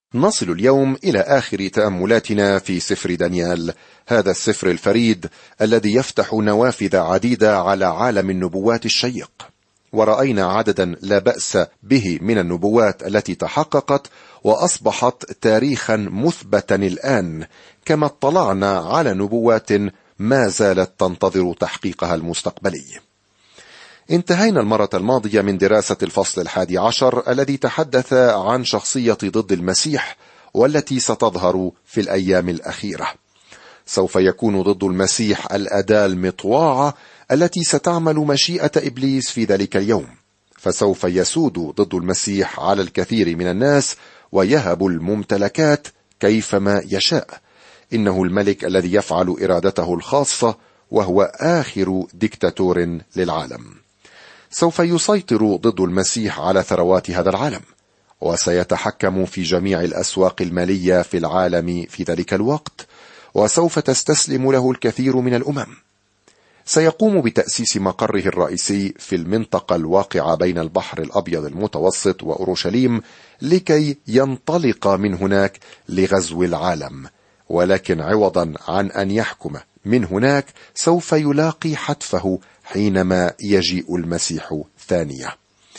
نصل اليوم إلى آخر تأملاتنا في سفر دانيال، هذا السفر الفريد الذي يفتح نوافذ عديدة على عالم النبوات الشيق. ورأينا عددا لا بأس به من النبوات التي تحققت وأصبحت تاريخا مثبتا الآن، كما اطلعنا على نبوات ما زالت تنتظر تحقيقها المستقبلي. انتهينا المرة الماضية من دراسة الفصل 11 الذي تحدث عن شخصية ضد المسيح والتي ستظهر في الأيام الأخيرة. سوف يكون ضد المسيح الأداة المطواعة التي ستعمل مشيئة إبليس في ذلك اليوم، فسوف يسود ضد المسيح على الكثير من الناس ويهب الممتلكات كيفما يشاء. إنه الملك الذي يفعل إرادته الخاصة، وهو آخر ديكتاتور للعالم. سوف يسيطر ضد المسيح على ثروات هذا العالم، وسيتحكم في جميع الأسواق المالية في العالم في ذلك الوقت، وسوف تستسلم له الكثير من الأمم. سيقوم بتأسيس مقره الرئيسي في المنطقة الواقعة بين البحر الأبيض المتوسط وأورشليم لكي ينطلق من هناك لغزو العالم، ولكن عوضا عن أن يحكم من هناك سوف يلاقي حتفه حينما يجيء المسيح ثانية.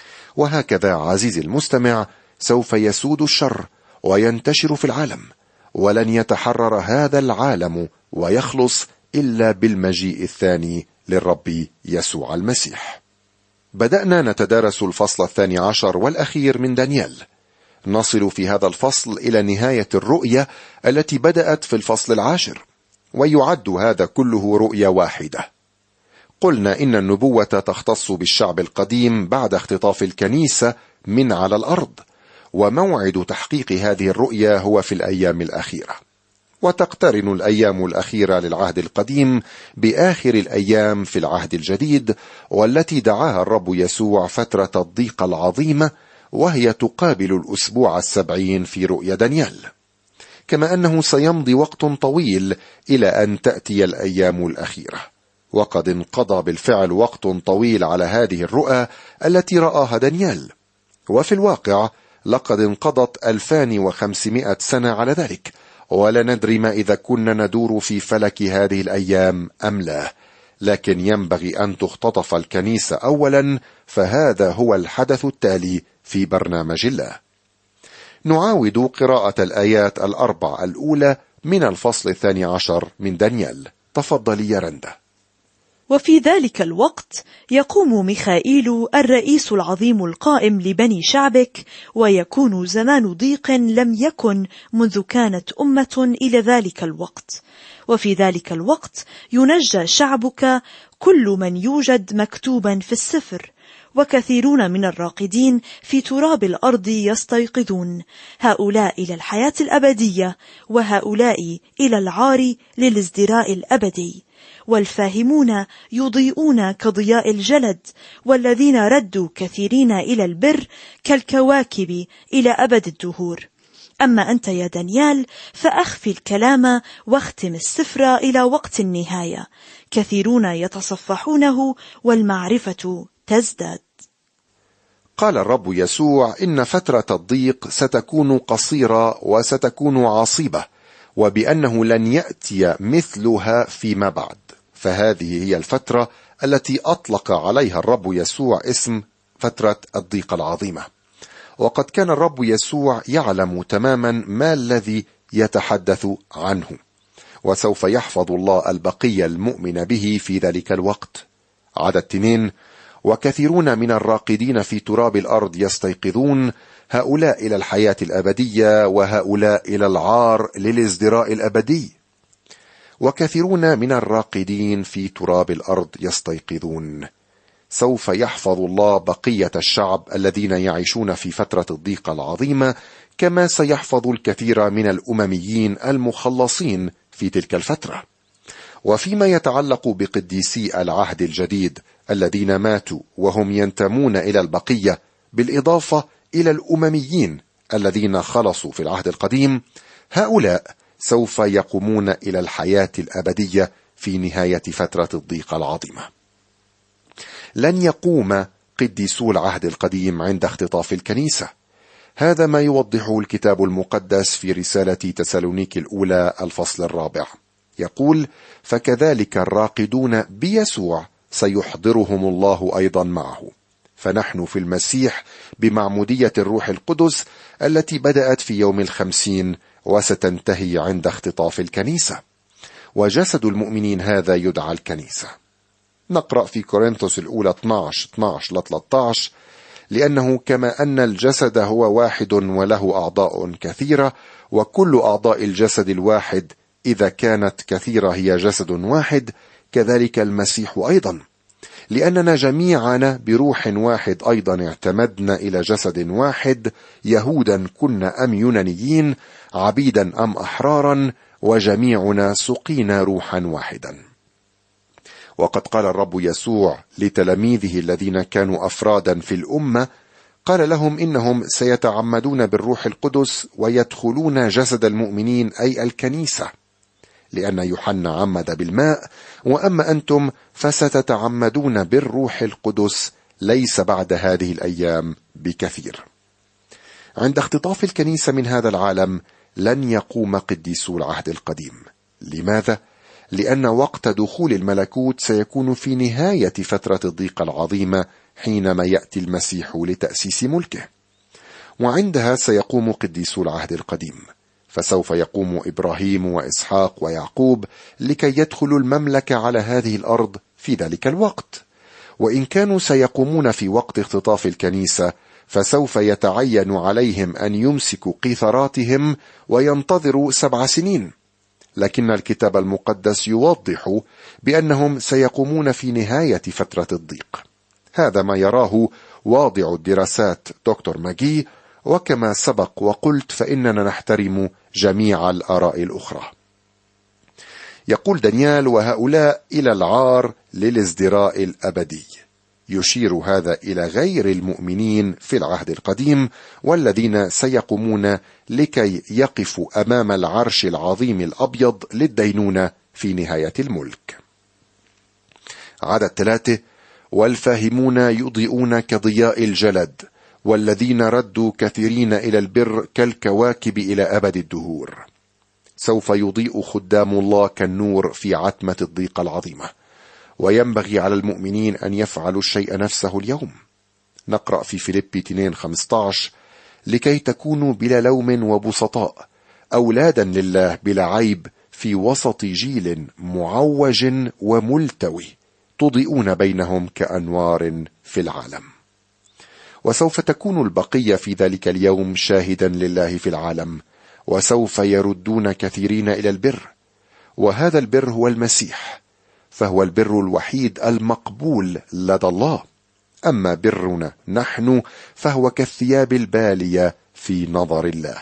وهكذا عزيزي المستمع، سوف يسود الشر وينتشر في العالم، ولن يتحرر هذا العالم ويخلص إلا بالمجيء الثاني للرب يسوع المسيح. بدأنا نتدارس الفصل 12 والأخير من دانيال. نصل في هذا الفصل إلى نهاية الرؤية التي بدأت في الفصل 10، ويعد هذا كله رؤية واحدة. قلنا إن النبوة تختص بالشعب القديم بعد اختطاف الكنيسة من على الأرض، وموعد تحقيق هذه الرؤية هو في الأيام الأخيرة. وتقترن الأيام الأخيرة للعهد القديم بآخر الأيام في العهد الجديد، والتي دعاها الرب يسوع فترة الضيقة العظيمة، وهي تقابل الأسبوع 70 في رؤيا دانيال. كما أنه سيمضي وقت طويل إلى أن تأتي الأيام الأخيرة، وقد انقضى بالفعل وقت طويل على هذه الرؤى التي رآها دانيال، وفي الواقع لقد انقضت 2500 سنة على ذلك، ولا ندري ما إذا كنا ندور في فلك هذه الأيام أم لا. لكن ينبغي أن تختطف الكنيسة أولا، فهذا هو الحدث التالي في برنامج الله. نعاود قراءة الآيات 4 الأولى من الفصل 12 من دانيال. تفضلي يا رندا. وفي ذلك الوقت يقوم ميخائيل الرئيس العظيم القائم لبني شعبك، ويكون زمان ضيق لم يكن منذ كانت أمة إلى ذلك الوقت. وفي ذلك الوقت ينجى شعبك كل من يوجد مكتوبا في السفر، وكثيرون من الراقدين في تراب الأرض يستيقظون، هؤلاء إلى الحياة الأبدية، وهؤلاء إلى العار للازدراء الأبدي. والفاهمون يضيئون كضياء الجلد، والذين ردوا كثيرين إلى البر كالكواكب إلى أبد الدهور. أما أنت يا دانيال فأخفي الكلام واختم السفر إلى وقت النهاية، كثيرون يتصفحونه والمعرفة تزداد. قال الرب يسوع إن فترة الضيق ستكون قصيرة وستكون عصيبة، وبأنه لن يأتي مثلها فيما بعد. فهذه هي الفترة التي أطلق عليها الرب يسوع اسم فترة الضيقة العظيمة. وقد كان الرب يسوع يعلم تماما ما الذي يتحدث عنه، وسوف يحفظ الله البقية المؤمن به في ذلك الوقت. عدد 2: وكثيرون من الراقدين في تراب الأرض يستيقظون، هؤلاء إلى الحياة الأبدية، وهؤلاء إلى العار للازدراء الأبدي. وكثيرون من الراقدين في تراب الأرض يستيقظون. سوف يحفظ الله بقية الشعب الذين يعيشون في فترة الضيقة العظيمة، كما سيحفظ الكثير من الأمميين المخلصين في تلك الفترة. وفيما يتعلق بقديسي العهد الجديد الذين ماتوا وهم ينتمون إلى البقية، بالإضافة إلى الأمميين الذين خلصوا في العهد القديم، هؤلاء سوف يقومون إلى الحياة الأبدية في نهاية فترة الضيقة العظيمة. لن يقوم قديسو العهد القديم عند اختطاف الكنيسة، هذا ما يوضحه الكتاب المقدس في رسالة تسالونيك الأولى الفصل 4. يقول: فكذلك الراقدون بيسوع سيحضرهم الله أيضا معه، فنحن في المسيح بمعمودية الروح القدس التي بدأت في يوم 50 وستنتهي عند اختطاف الكنيسة، وجسد المؤمنين هذا يدعى الكنيسة. نقرأ في كورنثوس الأولى 12-13: لأنه كما أن الجسد هو واحد وله أعضاء كثيرة، وكل أعضاء الجسد الواحد إذا كانت كثيرة هي جسد واحد، كذلك المسيح أيضا. لأننا جميعنا بروح واحد أيضا اعتمدنا إلى جسد واحد، يهودا كنا أم يونانيين، عبيدا أم أحرارا، وجميعنا سقينا روحا واحدا. وقد قال الرب يسوع لتلاميذه الذين كانوا أفرادا في الأمة، قال لهم إنهم سيتعمدون بالروح القدس ويدخلون جسد المؤمنين أي الكنيسة، لأن يوحنا عمد بالماء، وأما أنتم فستتعمدون بالروح القدس ليس بعد هذه الأيام بكثير. عند اختطاف الكنيسة من هذا العالم لن يقوم قديسو العهد القديم. لماذا؟ لأن وقت دخول الملكوت سيكون في نهاية فترة الضيقة العظيمة حينما يأتي المسيح لتأسيس ملكه، وعندها سيقوم قديسو العهد القديم، فسوف يقوم إبراهيم وإسحاق ويعقوب لكي يدخلوا المملكة على هذه الأرض في ذلك الوقت. وإن كانوا سيقومون في وقت اختطاف الكنيسة، فسوف يتعين عليهم أن يمسكوا قيثاراتهم وينتظروا 7 سنين. لكن الكتاب المقدس يوضح بأنهم سيقومون في نهاية فترة الضيق. هذا ما يراه واضع الدراسات دكتور ماجي، وكما سبق وقلت فإننا نحترم جميع الآراء الأخرى. يقول دانيال: وهؤلاء إلى العار للازدراء الأبدي. يشير هذا إلى غير المؤمنين في العهد القديم، والذين سيقومون لكي يقفوا أمام العرش العظيم الأبيض للدينونة في نهاية الملك. عدد 3: والفاهمون يضيئون كضياء الجلد، والذين ردوا كثيرين إلى البر كالكواكب إلى أبد الدهور. سوف يضيء خدام الله كالنور في عتمة الضيقة العظيمة، وينبغي على المؤمنين أن يفعلوا الشيء نفسه اليوم. نقرأ في فيليبي 2:15: لكي تكونوا بلا لوم وبسطاء، أولادا لله بلا عيب، في وسط جيل معوج وملتوي، تضيئون بينهم كأنوار في العالم. وسوف تكون البقية في ذلك اليوم شاهدا لله في العالم، وسوف يردون كثيرين إلى البر، وهذا البر هو المسيح، فهو البر الوحيد المقبول لدى الله. أما برنا نحن فهو كالثياب البالية في نظر الله.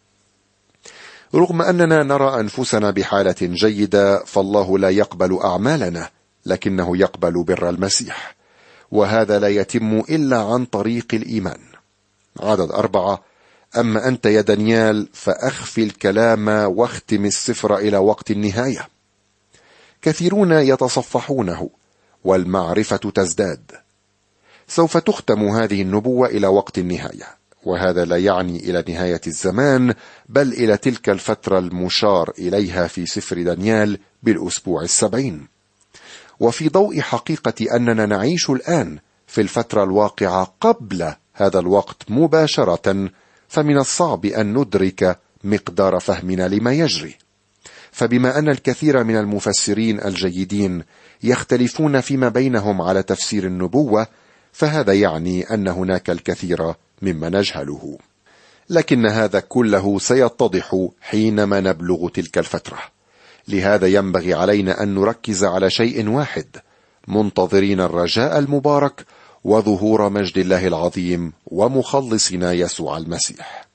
رغم أننا نرى أنفسنا بحالة جيدة، فالله لا يقبل أعمالنا، لكنه يقبل بر المسيح، وهذا لا يتم إلا عن طريق الإيمان. عدد 4: أما أنت يا دانيال فأخفي الكلام واختم السفر إلى وقت النهاية. كثيرون يتصفحونه والمعرفة تزداد. سوف تختم هذه النبوة إلى وقت النهاية، وهذا لا يعني إلى نهاية الزمان، بل إلى تلك الفترة المشار إليها في سفر دانيال بالأسبوع 70. وفي ضوء حقيقة أننا نعيش الآن في الفترة الواقعة قبل هذا الوقت مباشرة، فمن الصعب أن ندرك مقدار فهمنا لما يجري. فبما أن الكثير من المفسرين الجيدين يختلفون فيما بينهم على تفسير النبوة، فهذا يعني أن هناك الكثير مما نجهله. لكن هذا كله سيتضح حينما نبلغ تلك الفترة. لهذا ينبغي علينا أن نركز على شيء واحد، منتظرين الرجاء المبارك وظهور مجد الله العظيم ومخلصنا يسوع المسيح.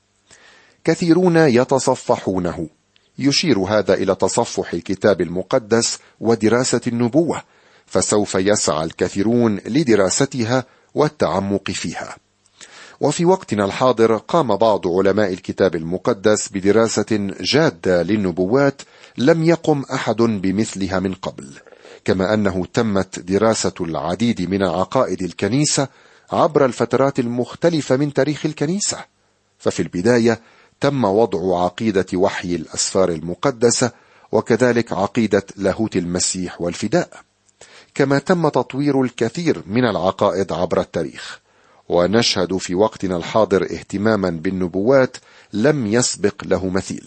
كثيرون يتصفحونه. يشير هذا إلى تصفح الكتاب المقدس ودراسة النبوة، فسوف يسعى الكثيرون لدراستها والتعمق فيها. وفي وقتنا الحاضر قام بعض علماء الكتاب المقدس بدراسة جادة للنبوات لم يقم أحد بمثلها من قبل، كما أنه تمت دراسة العديد من عقائد الكنيسة عبر الفترات المختلفة من تاريخ الكنيسة، ففي البداية تم وضع عقيدة وحي الأسفار المقدسة، وكذلك عقيدة لاهوت المسيح والفداء، كما تم تطوير الكثير من العقائد عبر التاريخ. ونشهد في وقتنا الحاضر اهتماما بالنبوات لم يسبق له مثيل.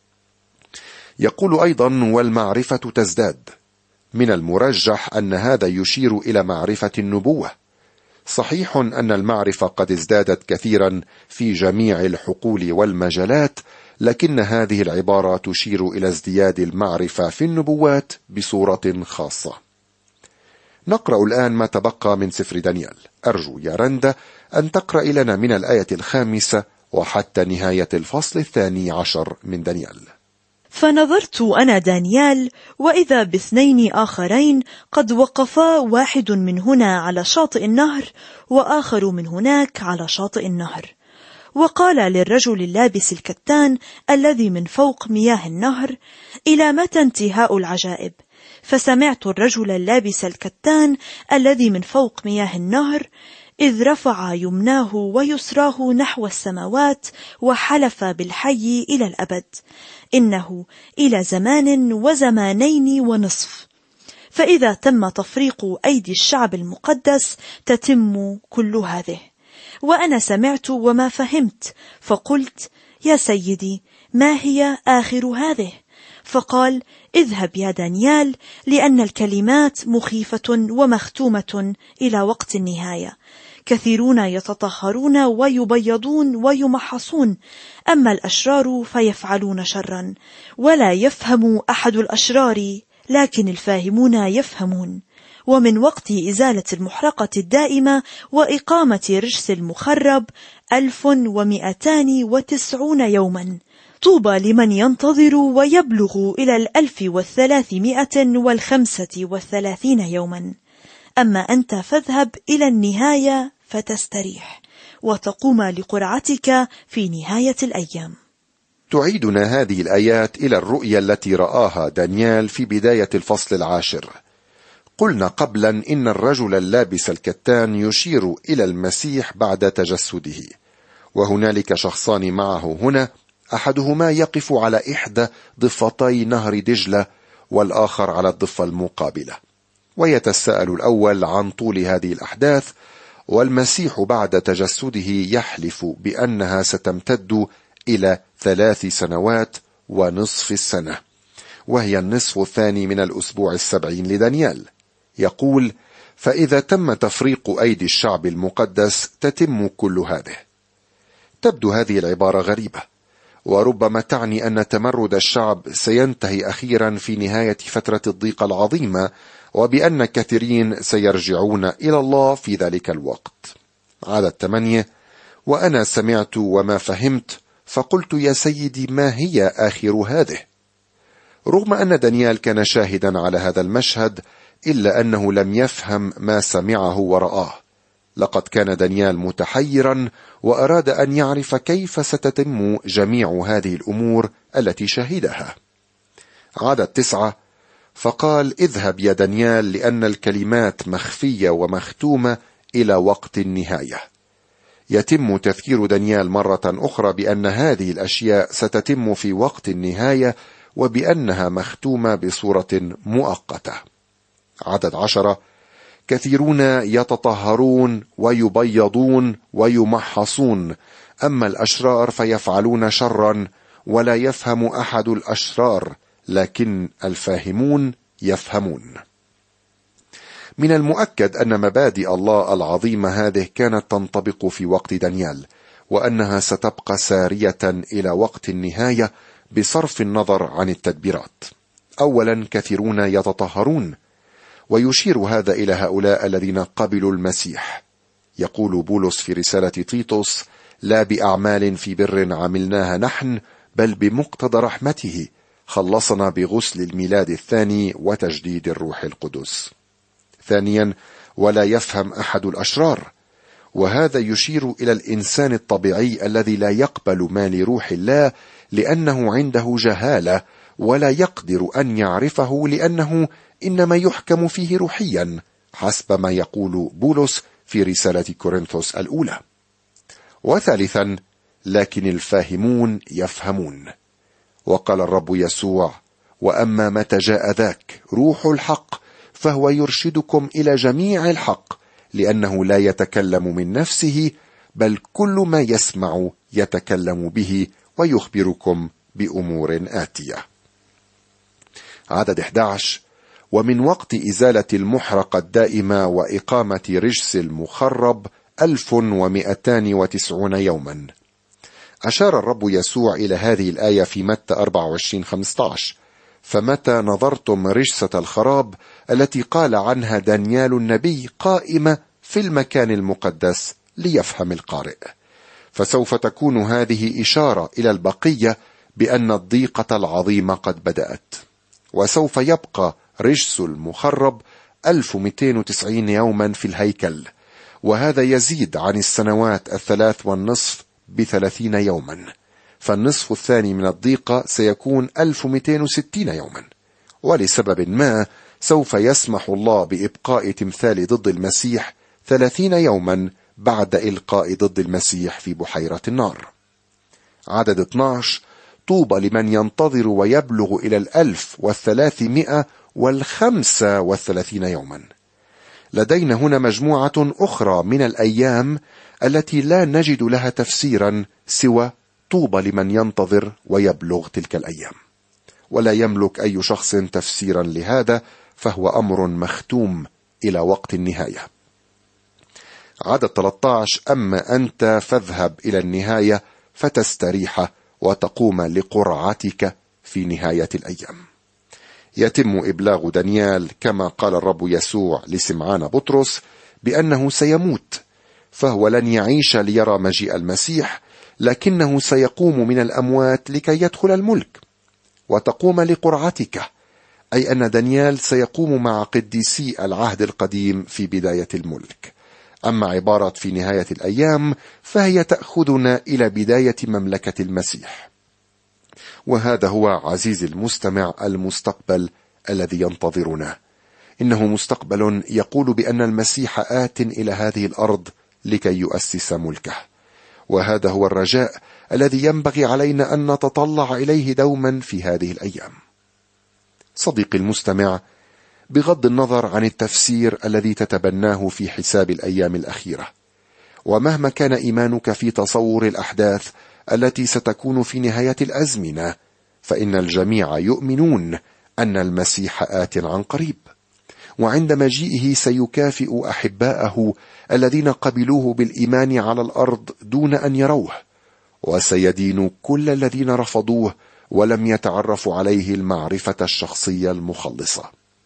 يقول أيضا: والمعرفة تزداد. من المرجح أن هذا يشير إلى معرفة النبوة. صحيح أن المعرفة قد ازدادت كثيرا في جميع الحقول والمجالات، لكن هذه العبارة تشير إلى ازدياد المعرفة في النبوات بصورة خاصة. نقرأ الآن ما تبقى من سفر دانيال. أرجو يا رندا أن تقرأ لنا من الآية 5 وحتى نهاية الفصل 12 من دانيال. فنظرت أنا دانيال، وإذا باثنين آخرين قد وقفا، واحد من هنا على شاطئ النهر، وآخر من هناك على شاطئ النهر. وقال للرجل اللابس الكتان الذي من فوق مياه النهر: إلى متى انتهاء العجائب؟ فسمعت الرجل اللابس الكتان الذي من فوق مياه النهر إذ رفع يمناه ويسراه نحو السماوات، وحلف بالحي إلى الأبد، إنه إلى زمان وزمانين ونصف، فإذا تم تفريق أيدي الشعب المقدس تتم كل هذه. وأنا سمعت وما فهمت، فقلت: يا سيدي، ما هي آخر هذه؟ فقال: اذهب يا دانيال، لأن الكلمات مخيفة ومختومة إلى وقت النهاية. كثيرون يتطهرون ويبيضون ويمحصون، أما الأشرار فيفعلون شرا. ولا يفهم أحد الأشرار، لكن الفاهمون يفهمون. ومن وقت إزالة المحرقة الدائمة وإقامة رجس المخرب 1290 يوما. طوبى لمن ينتظر ويبلغ إلى 1335 يوما. أما أنت فاذهب إلى النهاية فتستريح، وتقوم لقرعتك في نهاية الأيام. تعيدنا هذه الآيات إلى الرؤيا التي رآها دانيال في بداية الفصل 10. قلنا قبلا إن الرجل اللابس الكتان يشير إلى المسيح بعد تجسده، وهنالك شخصان معه هنا، أحدهما يقف على إحدى ضفتي نهر دجلة، والآخر على الضفة المقابلة. ويتساءل الأول عن طول هذه الأحداث، والمسيح بعد تجسده يحلف بأنها ستمتد إلى 3 سنوات ونصف السنة، وهي النصف الثاني من الأسبوع 70 لدانيال. يقول: فإذا تم تفريق أيدي الشعب المقدس تتم كل هذه. تبدو هذه العبارة غريبة، وربما تعني أن تمرد الشعب سينتهي أخيرا في نهاية فترة الضيقة العظيمة، وبأن كثيرين سيرجعون إلى الله في ذلك الوقت. عدد 8: وأنا سمعت وما فهمت، فقلت: يا سيدي، ما هي آخر هذه؟ رغم أن دانيال كان شاهدا على هذا المشهد، إلا أنه لم يفهم ما سمعه ورآه. لقد كان دانيال متحيرا، وأراد أن يعرف كيف ستتم جميع هذه الأمور التي شهدها. عدد 9: فقال: اذهب يا دانيال، لأن الكلمات مخفية ومختومة إلى وقت النهاية. يتم تذكير دانيال مرة أخرى بأن هذه الأشياء ستتم في وقت النهاية، وبأنها مختومة بصورة مؤقتة. عدد 10: كثيرون يتطهرون ويبيضون ويمحصون، أما الأشرار فيفعلون شرا، ولا يفهم أحد الأشرار، لكن الفاهمون يفهمون. من المؤكد أن مبادئ الله العظيمة هذه كانت تنطبق في وقت دانيال، وأنها ستبقى سارية إلى وقت النهاية بصرف النظر عن التدبيرات. أولا، كثيرون يتطهرون، ويشير هذا إلى هؤلاء الذين قبلوا المسيح. يقول بولس في رسالة تيتوس: لا بأعمال في بر عملناها نحن، بل بمقتضى رحمته خلصنا بغسل الميلاد الثاني وتجديد الروح القدس. ثانيا، ولا يفهم أحد الأشرار، وهذا يشير إلى الإنسان الطبيعي الذي لا يقبل ما لروح الله، لأنه عنده جهالة، ولا يقدر أن يعرفه، لأنه إنما يحكم فيه روحيا، حسب ما يقول بولس في رسالة كورنثوس الأولى. وثالثا، لكن الفاهمون يفهمون. وقال الرب يسوع: وأما متى جاء ذاك روح الحق فهو يرشدكم إلى جميع الحق، لأنه لا يتكلم من نفسه، بل كل ما يسمع يتكلم به ويخبركم بأمور آتية. عدد 11: ومن وقت إزالة المحرقة الدائمة وإقامة رجس المخرب 1290 يوما. أشار الرب يسوع إلى هذه الآية في متى 24:15: فمتى نظرتم رجسة الخراب التي قال عنها دانيال النبي قائمة في المكان المقدس، ليفهم القارئ. فسوف تكون هذه إشارة إلى البقية بأن الضيقة العظيمة قد بدأت، وسوف يبقى رجس المخرب 1290 يوما في الهيكل، وهذا يزيد عن السنوات 3.5 ب30 يوما، فالنصف الثاني من الضيقة سيكون 1260 يوما. ولسبب ما سوف يسمح الله بإبقاء تمثال ضد المسيح 30 يوما بعد إلقاء ضد المسيح في بحيرة النار. عدد 12: طوبى لمن ينتظر ويبلغ إلى 1335 يوما. لدينا هنا مجموعة أخرى من الأيام التي لا نجد لها تفسيرا سوى طوبى لمن ينتظر ويبلغ تلك الأيام، ولا يملك أي شخص تفسيرا لهذا، فهو أمر مختوم إلى وقت النهاية. عدد 13: أما أنت فاذهب إلى النهاية فتستريح وتقوم لقرعتك في نهاية الأيام. يتم إبلاغ دانيال كما قال الرب يسوع لسمعان بطرس بأنه سيموت، فهو لن يعيش ليرى مجيء المسيح، لكنه سيقوم من الأموات لكي يدخل الملك. وتقوم لقرعتك، أي أن دانيال سيقوم مع قديسي العهد القديم في بداية الملك. أما عبارة في نهاية الأيام فهي تأخذنا إلى بداية مملكة المسيح، وهذا هو عزيزي المستمع المستقبل الذي ينتظرنا. إنه مستقبل يقول بأن المسيح آت إلى هذه الأرض لكي يؤسس ملكه، وهذا هو الرجاء الذي ينبغي علينا أن نتطلع إليه دوما في هذه الأيام. صديقي المستمع، بغض النظر عن التفسير الذي تتبناه في حساب الأيام الأخيرة، ومهما كان إيمانك في تصور الأحداث التي ستكون في نهاية الأزمنة، فإن الجميع يؤمنون أن المسيح آت عن قريب، وعند مجيئه سيكافئ أحباءه الذين قبلوه بالإيمان على الأرض دون أن يروه، وسيدين كل الذين رفضوه ولم يتعرفوا عليه المعرفة الشخصية المخلصة.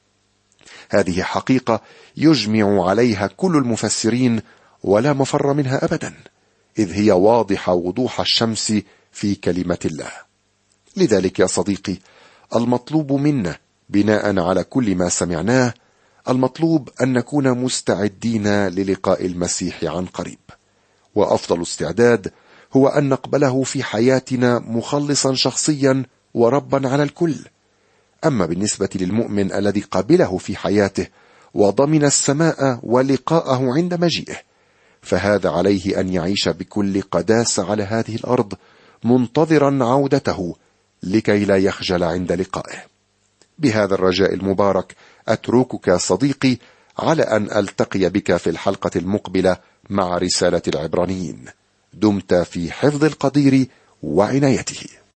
هذه حقيقة يجمع عليها كل المفسرين ولا مفر منها أبدا، إذ هي واضحة وضوح الشمس في كلمة الله. لذلك يا صديقي، المطلوب منا بناء على كل ما سمعناه، المطلوب أن نكون مستعدين للقاء المسيح عن قريب، وأفضل استعداد هو أن نقبله في حياتنا مخلصا شخصيا وربا على الكل. أما بالنسبة للمؤمن الذي قبله في حياته وضمن السماء ولقاءه عند مجيئه، فهذا عليه أن يعيش بكل قداسة على هذه الأرض منتظرا عودته لكي لا يخجل عند لقائه. بهذا الرجاء المبارك أتركك صديقي على أن ألتقي بك في الحلقة المقبلة مع رسالة العبرانيين. دمت في حفظ القدير وعنايته.